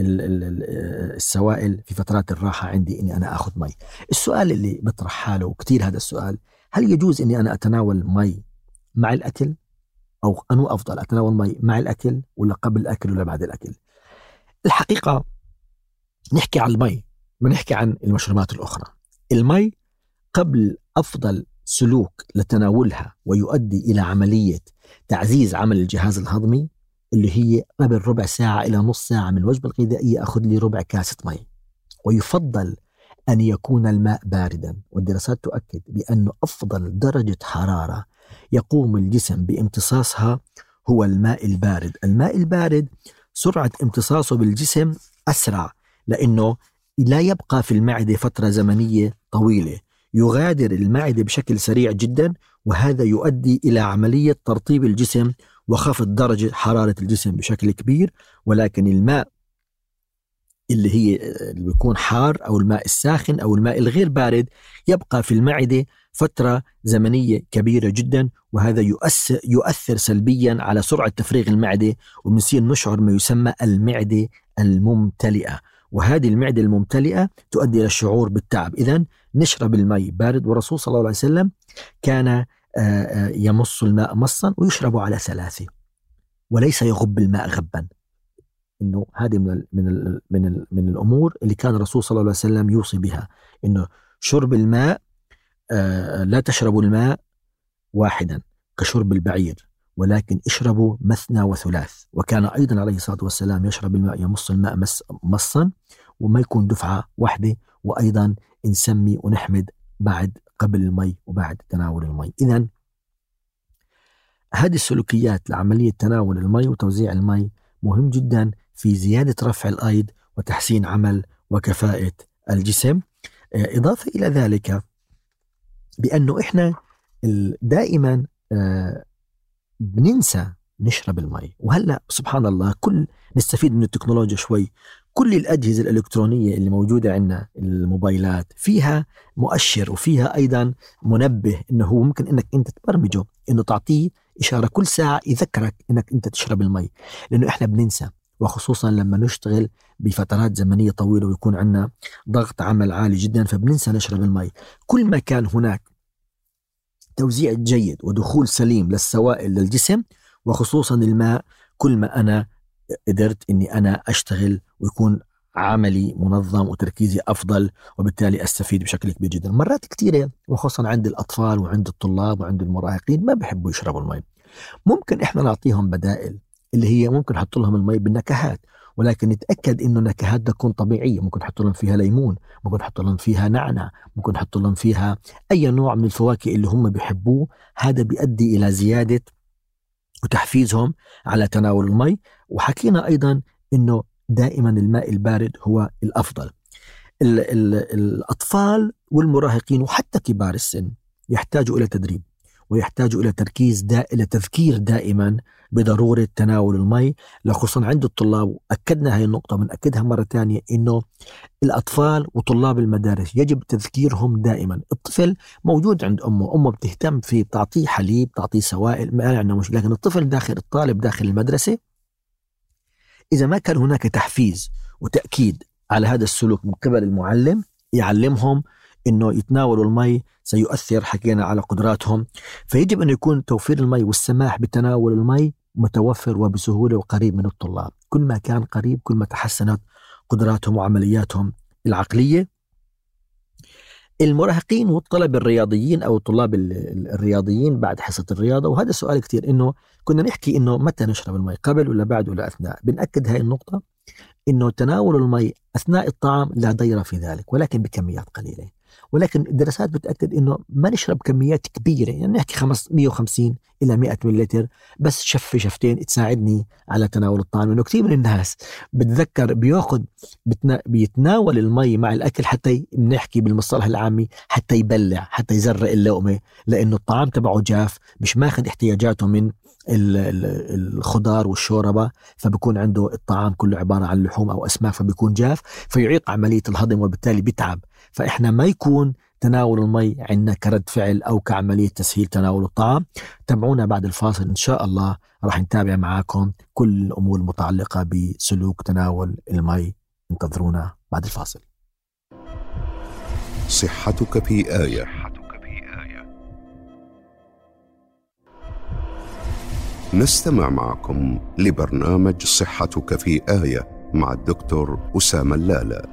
السوائل في فترات الراحة عندي إني أنا أخذ مي. السؤال اللي بطرح حاله كتير هذا السؤال، هل يجوز إني أنا أتناول مي مع الأكل، أو أنو أفضل أتناول مي مع الأكل ولا قبل الأكل ولا بعد الأكل؟ الحقيقة نحكي عن المي ما نحكي عن المشروبات الأخرى. المي قبل أفضل سلوك لتناولها ويؤدي إلى عملية تعزيز عمل الجهاز الهضمي، اللي هي قبل ربع ساعة إلى نص ساعة من الوجبة الغذائية أخذ لي ربع كاسة مي. ويفضل أن يكون الماء بارداً، والدراسات تؤكد بأن أفضل درجة حرارة يقوم الجسم بامتصاصها هو الماء البارد. الماء البارد سرعة امتصاصه بالجسم أسرع، لأنه لا يبقى في المعدة فترة زمنية طويلة، يغادر المعدة بشكل سريع جدا، وهذا يؤدي إلى عملية ترطيب الجسم وخفض درجة حرارة الجسم بشكل كبير. ولكن الماء اللي هي اللي بيكون حار أو الماء الساخن أو الماء الغير بارد يبقى في المعدة فترة زمنية كبيرة جدا، وهذا يؤثر, يؤثر سلبيا على سرعة تفريغ المعدة، وبنصير نشعر ما يسمى المعدة الممتلئة. وهذه المعدة الممتلئة تؤدي إلى الشعور بالتعب. إذن نشرب الماء بارد، والرسول صلى الله عليه وسلم كان يمص الماء مصا ويشرب على ثلاثة وليس يغب الماء غبا. إنه هذه من ال من ال من ال من الأمور اللي كان الرسول صلى الله عليه وسلم يوصي بها، إنه شرب الماء لا تشربوا الماء واحدا كشرب البعير، ولكن اشربوا مثنى وثلاث. وكان أيضا عليه الصلاة والسلام يشرب الماء يمص الماء مص مصا وما يكون دفعة واحدة، وأيضا نسمي ونحمد بعد قبل المي وبعد تناول المي. إذن هذه السلوكيات لعملية تناول المي وتوزيع المي مهم جدا في زيادة رفع الأيض وتحسين عمل وكفاءة الجسم. إضافة إلى ذلك بأنه إحنا دائما بننسى نشرب المي. وهلأ سبحان الله كل نستفيد من التكنولوجيا شوي. كل الأجهزة الإلكترونية اللي موجودة عندنا، الموبايلات، فيها مؤشر وفيها أيضا منبه إنه هو ممكن إنك أنت تبرمجه إنه تعطيه إشارة كل ساعة يذكرك إنك أنت تشرب المي، لأنه إحنا بننسى، وخصوصا لما نشتغل بفترات زمنية طويلة ويكون عندنا ضغط عمل عالي جدا فبننسى نشرب المي. كل ما كان هناك توزيع جيد ودخول سليم للسوائل للجسم وخصوصا الماء، كل ما أنا قدرت إني أنا أشتغل ويكون عملي منظم وتركيزي أفضل، وبالتالي أستفيد بشكل كبير جدا. مرات كثيرة وخصوصا عند الأطفال وعند الطلاب وعند المراهقين ما بيحبوا يشربوا المي. ممكن إحنا نعطيهم بدائل اللي هي ممكن نحط لهم المي بالنكهات، ولكن نتأكد إنه النكهات تكون طبيعية. ممكن نحط لهم فيها ليمون، ممكن نحط لهم فيها نعناع، ممكن نحط لهم فيها أي نوع من الفواكه اللي هم بيحبوه. هذا بيؤدي إلى زيادة وتحفيزهم على تناول المي. وحكينا أيضا إنه دائما الماء البارد هو الأفضل. ال ال الأطفال والمراهقين وحتى كبار السن يحتاجوا إلى تدريب ويحتاجوا إلى تركيز دا إلى تذكير دائما بضرورة تناول المي، خصوصا عند الطلاب. أكدنا هاي النقطة بنأكدها مرة تانية، إنه الأطفال وطلاب المدارس يجب تذكيرهم دائما. الطفل موجود عند أمه، أمه بتهتم فيه، بتعطيه حليب، بتعطيه سوائل، ما عندنا مش. لكن الطفل داخل الطالب داخل المدرسة إذا ما كان هناك تحفيز وتأكيد على هذا السلوك من قبل المعلم يعلمهم إنه يتناولوا المي سيؤثر حكينا على قدراتهم. فيجب أن يكون توفير المي والسماح بتناول المي متوفر وبسهولة وقريب من الطلاب. كل ما كان قريب كل ما تحسنت قدراتهم وعملياتهم العقلية. المراهقين والطلبة الرياضيين أو الطلاب الرياضيين بعد حصة الرياضة، وهذا سؤال كتير، إنه كنا نحكي إنه متى نشرب المي، قبل ولا بعد ولا أثناء. بنأكد هاي النقطة إنه تناول المي أثناء الطعام لا ضير في ذلك، ولكن بكميات قليلة. ولكن الدراسات بتأكد إنه ما نشرب كميات كبيرة، يعني نحكي خمسمية وخمسين إلى مئة مليلتر بس، شفة شفتين تساعدني على تناول الطعام. إنه كثير من الناس بتذكر بياخد بتنا... بيتناول المي مع الأكل حتى بنحكي بالمصطلح العامي حتى يبلع، حتى يزرق اللقمة، لأنه الطعام تبعه جاف، مش ماخذ احتياجاته من الخضار والشوربة، فبيكون عنده الطعام كله عبارة عن لحوم أو أسماك فبيكون جاف، فيعيق عملية الهضم وبالتالي بيتعب. فإحنا ما يكون تناول المي عندنا كرد فعل أو كعملية تسهيل تناول الطعام. تابعونا بعد الفاصل إن شاء الله، راح نتابع معاكم كل الأمور المتعلقة بسلوك تناول المي. انتظرونا بعد الفاصل.
صحتك في آية. نستمع معكم لبرنامج صحتك في آية مع الدكتور أسامة اللالة.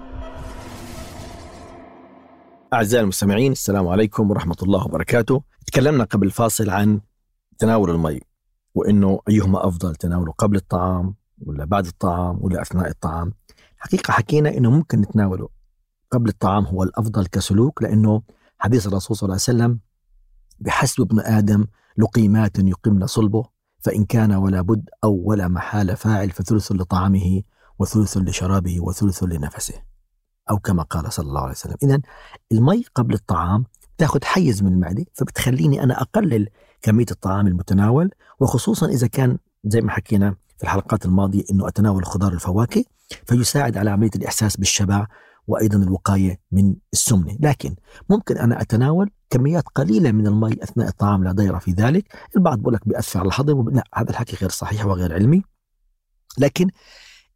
أعزائي المستمعين، السلام عليكم ورحمة الله وبركاته. تكلمنا قبل الفاصل عن تناول المي، وإنه أيهما أفضل، تناوله قبل الطعام ولا بعد الطعام ولا أثناء الطعام. حقيقة حكينا إنه ممكن نتناوله قبل الطعام هو الأفضل كسلوك، لأنه حديث الرسول صلى الله عليه وسلم بحسب ابن آدم لقيمات يقمن صلبه، فإن كان ولا بد أو ولا محال فاعل فثلث لطعامه وثلث لشرابه وثلث لنفسه، أو كما قال صلى الله عليه وسلم. إذن المي قبل الطعام تأخذ حيز من المعدة، فبتخليني أنا أقلل كمية الطعام المتناول، وخصوصا إذا كان زي ما حكينا في الحلقات الماضية إنه أتناول الخضار والفواكه، فيساعد على عملية الإحساس بالشبع وأيضا الوقاية من السمنة. لكن ممكن أنا أتناول كميات قليلة من المي أثناء الطعام، لا ضير في ذلك. البعض بقول لك بيأثر على الهضم، لا، هذا الحكي غير صحيح وغير علمي. لكن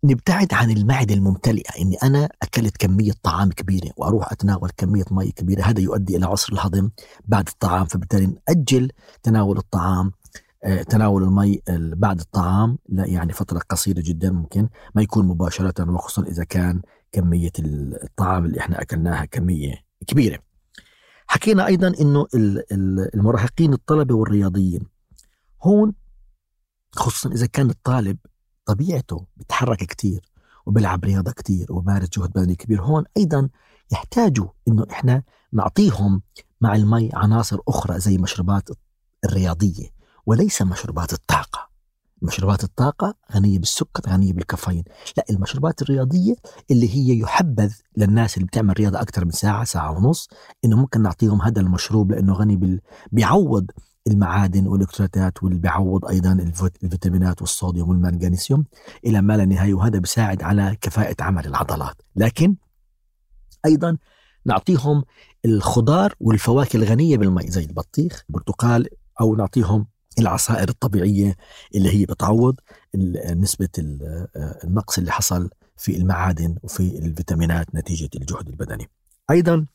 نبتعد عن المعدة الممتلئة، إني أنا أكلت كمية طعام كبيرة وأروح أتناول كمية مي كبيرة، هذا يؤدي إلى عسر الهضم بعد الطعام، فبالتالي نأجل تناول الطعام، تناول المي بعد الطعام لا يعني فترة قصيرة جدا، ممكن ما يكون مباشرة، وخصوصا إذا كان كمية الطعام اللي إحنا أكلناها كمية كبيرة. حكينا أيضا إنه المراهقين الطلبة والرياضيين هون، خصوصا إذا كان الطالب طبيعته بيتحرك كتير وبيلعب رياضة كتير وبارز جهد بدني كبير، هون أيضا يحتاجوا إنه إحنا نعطيهم مع المي عناصر أخرى زي مشروبات الرياضية وليس مشروبات الطاقة. مشروبات الطاقة غنية بالسكر، غنية بالكافيين، لا، المشروبات الرياضية اللي هي يحبذ للناس اللي بتعمل رياضة أكثر من ساعة ساعة ونص إنه ممكن نعطيهم هذا المشروب، لأنه غني بال... بيعوض المعادن والإلكترولايتات، واللي بيعوض أيضا الفيتامينات والصوديوم والمغنيسيوم إلى ما لا نهاية، وهذا بيساعد على كفاءة عمل العضلات. لكن أيضا نعطيهم الخضار والفواكه الغنية بالماء زي البطيخ، البرتقال، أو نعطيهم العصائر الطبيعية اللي هي بتعوض نسبة النقص اللي حصل في المعادن وفي الفيتامينات نتيجة الجهد البدني. أيضا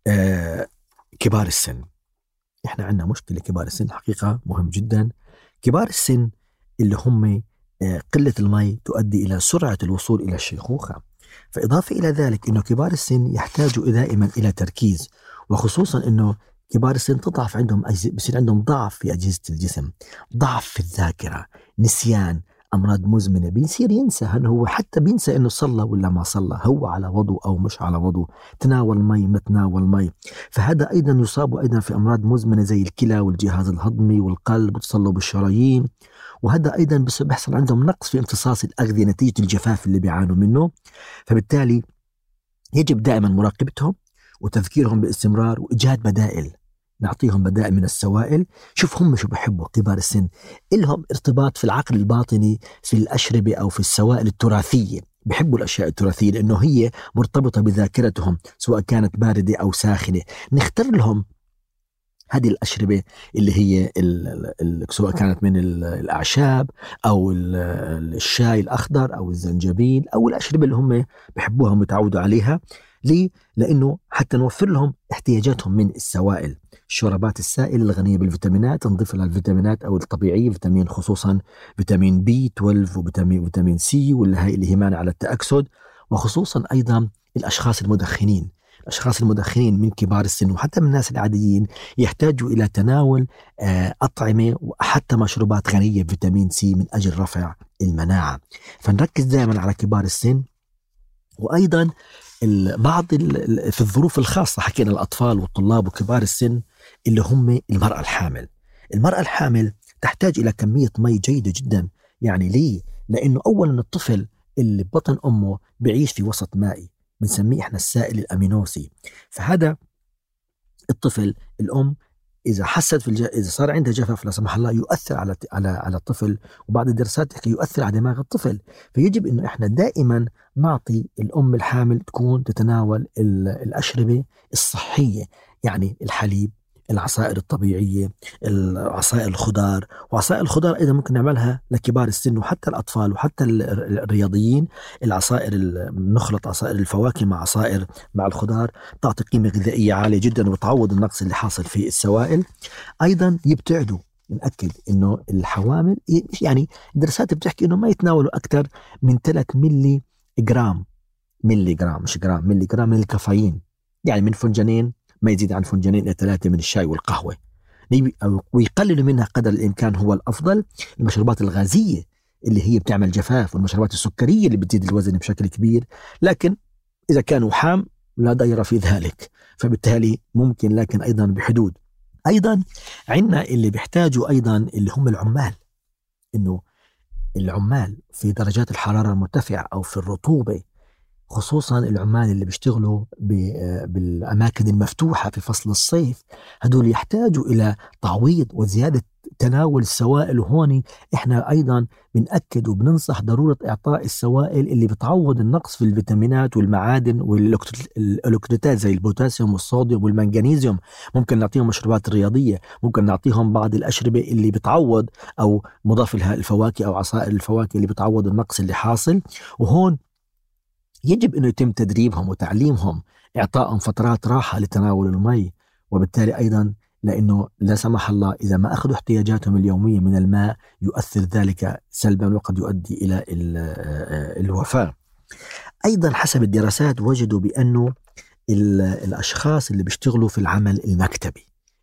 كبار السن، إحنا عندنا مشكلة كبار السن حقيقة مهم جدا. كبار السن اللي هم قلة الماء تؤدي إلى سرعة الوصول إلى الشيخوخة، فإضافة إلى ذلك إنه كبار السن يحتاجوا دائما إلى تركيز، وخصوصا إنه كبار السن تضعف عندهم أجز... بصير عندهم ضعف في أجهزة الجسم، ضعف في الذاكرة، نسيان، أمراض مزمنة، بيصير ينسى هل هو حتى بينسى إنه صلى ولا ما صلى، هو على وضوء أو مش على وضوء، تناول مي ما تناول مي. فهذا أيضا يصاب أيضا في أمراض مزمنة زي الكلى والجهاز الهضمي والقلب وتصلب الشرايين، وهذا أيضا بيحصل عندهم نقص في امتصاص الأغذية نتيجة الجفاف اللي بيعانوا منه. فبالتالي يجب دائما مراقبتهم وتذكيرهم باستمرار وإيجاد بدائل، نعطيهم بدائل من السوائل. شوف هم شو بحبوا كبار السن، إلهم ارتباط في العقل الباطني في الأشربة أو في السوائل التراثية، بحبوا الأشياء التراثية لأنه هي مرتبطة بذاكرتهم سواء كانت باردة أو ساخنة. نختار لهم هذه الأشربة اللي هي ال ال سواء كانت من الأعشاب أو الشاي الأخضر أو الزنجبيل أو الأشربة اللي هم بحبوها ومتعودوا عليها. ليه؟ لأنه حتى نوفر لهم احتياجاتهم من السوائل، الشوربات السائلة الغنية بالفيتامينات، نضيف لها الفيتامينات أو الطبيعية، فيتامين خصوصا فيتامين بي اثناشر وفيتامين فيتامين سي واللي هي اللي هي مانع على التأكسد، وخصوصا أيضا الأشخاص المدخنين. الأشخاص المدخنين من كبار السن وحتى من الناس العاديين يحتاجوا إلى تناول أطعمة وحتى مشروبات غنية بفيتامين سي من أجل رفع المناعة. فنركز دائما على كبار السن. وأيضا بعض في الظروف الخاصة حكينا الأطفال والطلاب وكبار السن اللي هم المرأة الحامل. المرأة الحامل تحتاج إلى كمية مي جيدة جدا. يعني ليه؟ لأنه أولا الطفل اللي ببطن أمه بعيش في وسط مائي بنسميه إحنا السائل الأمينوسي. فهذا الطفل الأم إذا حست في الج... إذا صار عندها جفاف لا سمح الله يؤثر على على على الطفل، وبعض الدراسات تحكي يؤثر على دماغ الطفل. فيجب إنه إحنا دائما نعطي الأم الحامل تكون تتناول الأشربة الصحية، يعني الحليب، العصائر الطبيعية، العصائر الخضار. وعصائر الخضار أيضا ممكن نعملها لكبار السن وحتى الأطفال وحتى الرياضيين. العصائر نخلط عصائر الفواكه مع عصائر مع الخضار تعطي قيمة غذائية عالية جدا وبتعوض النقص اللي حاصل في السوائل. أيضا يبتعدوا، نأكد إنه الحوامل يعني الدراسات بتحكي إنه ما يتناولوا أكثر من ثلاثة ملي جرام ملي جرام مش جرام ملي جرام من الكافيين، يعني من فنجانين ما يزيد عن فنجانين إلى ثلاثة من الشاي والقهوة، ويقللوا منها قدر الإمكان هو الأفضل. المشروبات الغازية اللي هي بتعمل جفاف والمشروبات السكرية اللي بتزيد الوزن بشكل كبير، لكن إذا كانوا حام لا ضير في ذلك، فبالتالي ممكن لكن أيضا بحدود. أيضا عندنا اللي بيحتاجوا أيضا اللي هم العمال، إنه العمال في درجات الحرارة المرتفعة أو في الرطوبة، خصوصا العمال اللي بيشتغلوا بالأماكن المفتوحة في فصل الصيف، هدول يحتاجوا إلى تعويض وزيادة تناول السوائل. وهون إحنا أيضا بنأكد وبننصح ضرورة إعطاء السوائل اللي بتعوض النقص في الفيتامينات والمعادن والإلكترولايتات زي البوتاسيوم والصوديوم والمنغنيزيوم. ممكن نعطيهم مشروبات رياضية، ممكن نعطيهم بعض الأشربة اللي بتعوض أو مضاف لها الفواكه أو عصائر الفواكه اللي بتعوض النقص اللي حاصل. وهون يجب أنه يتم تدريبهم وتعليمهم، إعطائهم فترات راحة لتناول المي، وبالتالي أيضا لأنه لا سمح الله إذا ما أخذوا احتياجاتهم اليومية من الماء يؤثر ذلك سلبا وقد يؤدي إلى الوفاة. أيضا حسب الدراسات وجدوا بأنه الأشخاص اللي بيشتغلوا في العمل المكتبي،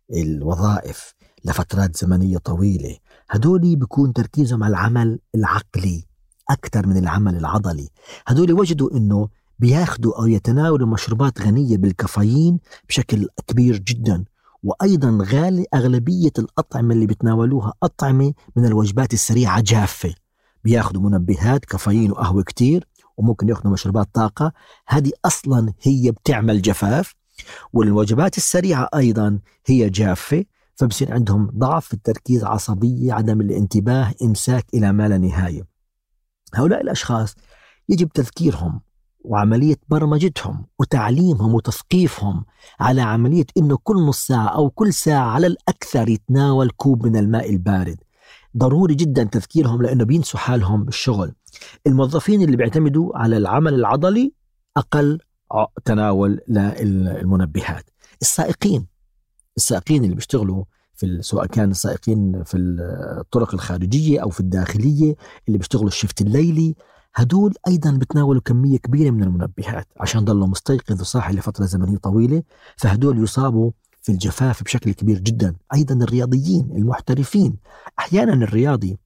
الوظائف لفترات زمنية طويلة، هدول بيكون تركيزهم على العمل العقلي أكثر من العمل العضلي. هدول وجدوا أنه بياخدوا أو يتناولوا مشروبات غنية بالكافيين بشكل كبير جدا. وأيضا غالي أغلبية الأطعمة اللي بتناولوها أطعمة من الوجبات السريعة جافة، بياخدوا منبهات كافيين وقهوة كتير، وممكن ياخدوا مشروبات طاقة، هذه أصلا هي بتعمل جفاف. والوجبات السريعة أيضا هي جافة، فبصير عندهم ضعف في التركيز، عصبية، عدم الانتباه، إمساك إلى ما لا نهاية. هؤلاء الأشخاص يجب تذكيرهم وعملية برمجتهم وتعليمهم وتثقيفهم على عملية إنه كل نص ساعة أو كل ساعة على الأكثر يتناول كوب من الماء البارد. ضروري جدا تذكيرهم لأنه بينسوا حالهم بالشغل. الموظفين اللي بيعتمدوا على العمل العضلي أقل تناول للمنبهات. السائقين السائقين اللي بيشتغلوا في سواء كان السائقين في الطرق الخارجية أو في الداخلية اللي بيشتغلوا الشفت الليلي، هدول أيضا بتناولوا كمية كبيرة من المنبهات عشان ضلوا مستيقظ وصاحي لفترة زمنية طويلة، فهدول يصابوا في الجفاف بشكل كبير جدا. أيضا الرياضيين المحترفين، أحيانا الرياضي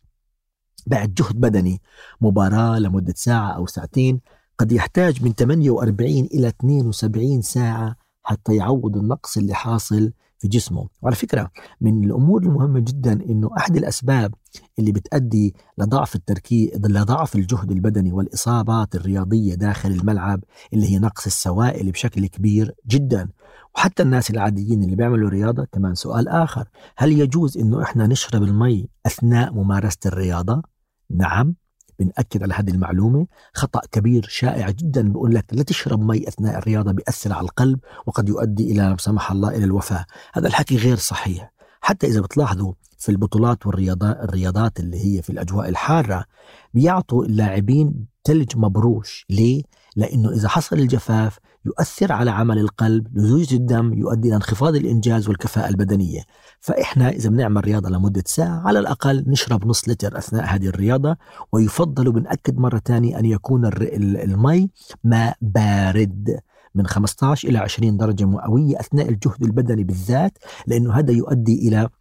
بعد جهد بدني مباراة لمدة ساعة أو ساعتين قد يحتاج من ثمانية وأربعين إلى اثنين وسبعين ساعة حتى يعوض النقص اللي حاصل في جسمه. وعلى فكرة من الأمور المهمة جدا إنه أحد الأسباب اللي بتؤدي لضعف التركيز، لضعف الجهد البدني والإصابات الرياضية داخل الملعب اللي هي نقص السوائل بشكل كبير جدا. وحتى الناس العاديين اللي بيعملوا رياضة كمان سؤال آخر، هل يجوز إنه إحنا نشرب المي أثناء ممارسة الرياضة؟ نعم، بنأكد على هذه المعلومة. خطأ كبير شائع جدا بقول لك لا تشرب مي أثناء الرياضة، بيأثر على القلب وقد يؤدي إلى سمح الله إلى الوفاة. هذا الحكي غير صحيح. حتى إذا بتلاحظوا في البطولات والرياضات الرياضات اللي هي في الأجواء الحارة بيعطوا اللاعبين ثلج مبروش. ليه؟ لأنه إذا حصل الجفاف يؤثر على عمل القلب، لزوجة الدم، يؤدي إلى انخفاض الإنجاز والكفاءة البدنية. فإحنا إذا بنعمل رياضة لمدة ساعة على الأقل نشرب نص لتر أثناء هذه الرياضة. ويفضل بنأكد مرة تانية أن يكون المي ماء بارد من خمسة عشر إلى عشرين درجة مئوية أثناء الجهد البدني بالذات، لأنه هذا يؤدي إلى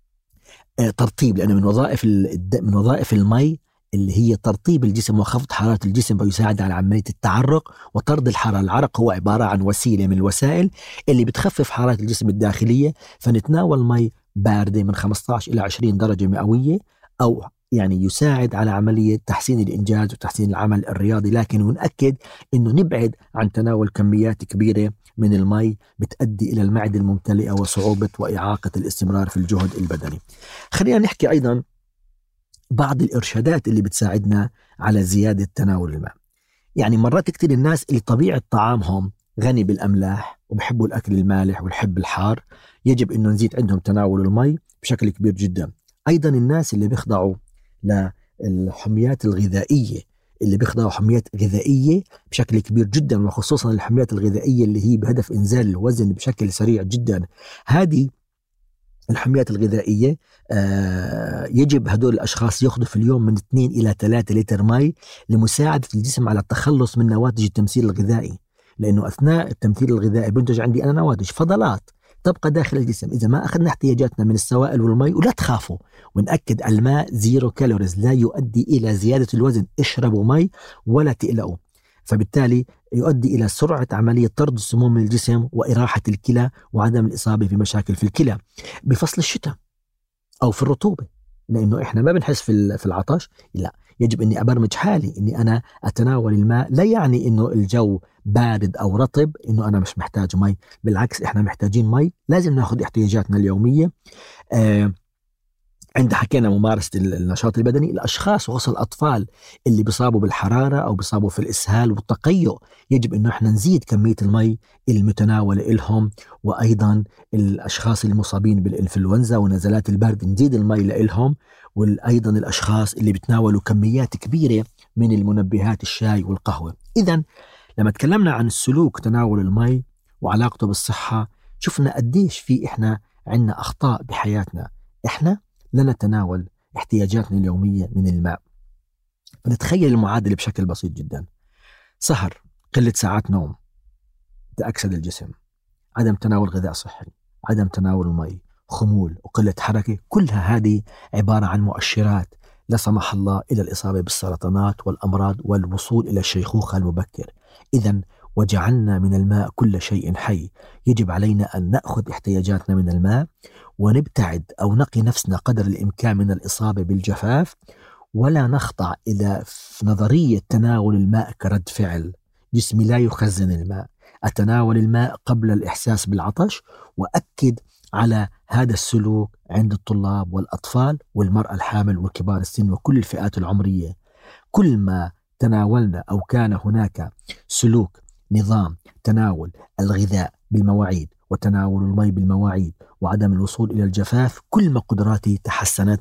ترطيب، لأنه من وظائف من وظائف المي اللي هي ترطيب الجسم وخفض حرارة الجسم ويساعد على عملية التعرق وطرد الحرارة. العرق هو عبارة عن وسيلة من الوسائل اللي بتخفف حرارة الجسم الداخلية، فنتناول مي باردة من خمسة عشر إلى عشرين درجة مئوية أو يعني يساعد على عملية تحسين الإنجاز وتحسين العمل الرياضي. لكن ونأكد أنه نبعد عن تناول كميات كبيرة من المي بتؤدي إلى المعدة الممتلئة وصعوبة وإعاقة الاستمرار في الجهد البدني. خلينا نحكي أيضا بعض الإرشادات اللي بتساعدنا على زيادة تناول الماء. يعني مرات كتير الناس اللي طبيعة طعامهم غني بالأملاح وبحبوا الأكل المالح والحب الحار، يجب أنه نزيد عندهم تناول المي بشكل كبير جدا. أيضا الناس اللي بيخضعوا للحميات الغذائية اللي بيخضعوا حميات غذائية بشكل كبير جدا، وخصوصا الحميات الغذائية اللي هي بهدف إنزال الوزن بشكل سريع جدا، هذه الحميات الغذائية آه يجب هدول الأشخاص يأخذوا في اليوم من اثنين إلى ثلاثة لتر مي لمساعدة الجسم على التخلص من نواتج التمثيل الغذائي. لأنه أثناء التمثيل الغذائي بنتج عندي أنا نواتج فضلات تبقى داخل الجسم إذا ما أخذنا احتياجاتنا من السوائل والمي. ولا تخافوا ونأكد الماء زيرو كالوريز، لا يؤدي إلى زيادة الوزن. اشربوا مي ولا تقلقوا، فبالتالي يؤدي إلى سرعة عملية طرد السموم من الجسم وإراحة الكلى وعدم الإصابة في مشاكل في الكلى بفصل الشتاء أو في الرطوبة، لأنه إحنا ما بنحس في في العطش. لا، يجب أني أبرمج حالي أني أنا أتناول الماء. لا يعني أنه الجو بارد أو رطب أنه أنا مش محتاج مي، بالعكس إحنا محتاجين مي، لازم نأخذ احتياجاتنا اليومية. آه عند حكينا ممارسة النشاط البدني، الأشخاص وخاصة الأطفال اللي بيصابوا بالحرارة أو بيصابوا في الإسهال والتقيؤ، يجب أنه احنا نزيد كمية المي المتناولة لهم. وأيضا الأشخاص المصابين بالإنفلونزا ونزلات البرد نزيد المي لهم. وأيضا الأشخاص اللي بتناولوا كميات كبيرة من المنبهات الشاي والقهوة. إذن لما تكلمنا عن السلوك تناول المي وعلاقته بالصحة، شفنا قديش في إحنا عنا أخطاء بحياتنا. إحنا لا نتناول احتياجاتنا اليومية من الماء. فنتخيل المعادلة بشكل بسيط جدا: سهر، قلة ساعات نوم، تأكسد الجسم، عدم تناول غذاء صحي، عدم تناول المي، خمول وقلة حركة، كلها هذه عبارة عن مؤشرات لا سمح الله إلى الإصابة بالسرطانات والأمراض والوصول إلى الشيخوخة المبكر. إذن وجعلنا من الماء كل شيء حي. يجب علينا أن نأخذ احتياجاتنا من الماء ونبتعد أو نقي نفسنا قدر الإمكان من الإصابة بالجفاف، ولا نخضع إلى نظرية تناول الماء كرد فعل. جسمي لا يخزن الماء، أتناول الماء قبل الإحساس بالعطش. وأكد على هذا السلوك عند الطلاب والأطفال والمرأة الحامل وكبار السن وكل الفئات العمرية. كل ما تناولنا أو كان هناك سلوك نظام تناول الغذاء بالمواعيد وتناول المي بالمواعيد وعدم الوصول إلى الجفاف، كل ما قدراتي تحسنت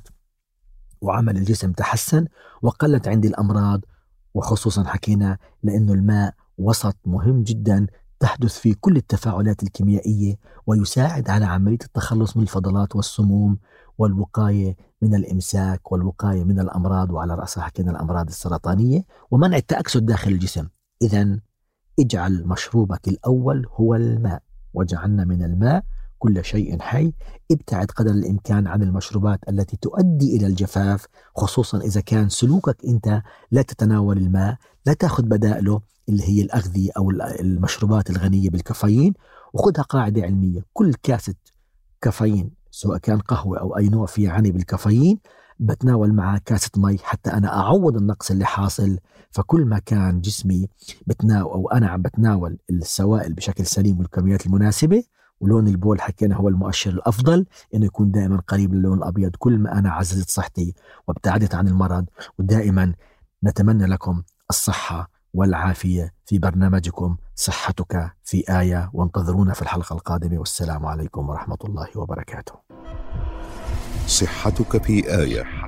وعمل الجسم تحسن وقلت عندي الأمراض. وخصوصا حكينا لأنه الماء وسط مهم جدا تحدث فيه كل التفاعلات الكيميائية، ويساعد على عملية التخلص من الفضلات والسموم والوقاية من الإمساك والوقاية من الأمراض، وعلى رأسها حكينا الأمراض السرطانية ومنع التأكسد داخل الجسم. إذن اجعل مشروبك الأول هو الماء، وجعلنا من الماء كل شيء حي. ابتعد قدر الإمكان عن المشروبات التي تؤدي إلى الجفاف، خصوصا إذا كان سلوكك أنت لا تتناول الماء. لا تأخذ بدائله اللي هي الأغذية أو المشروبات الغنية بالكافيين. وخذها قاعدة علمية: كل كاسة كافيين سواء كان قهوة أو أي نوع فيه غني بالكافيين بتناول معه كاسة مي حتى أنا أعوض النقص اللي حاصل. فكل ما كان جسمي بتناول أو أنا عم بتناول السوائل بشكل سليم والكميات المناسبة، ولون البول حكينا هو المؤشر الأفضل إنه يكون دائما قريب للون الأبيض، كل ما أنا عززت صحتي وابتعدت عن المرض. ودائما نتمنى لكم الصحة والعافية في برنامجكم صحتك في آية، وانتظرونا في الحلقة القادمة، والسلام عليكم ورحمة الله وبركاته.
صحتك في آية.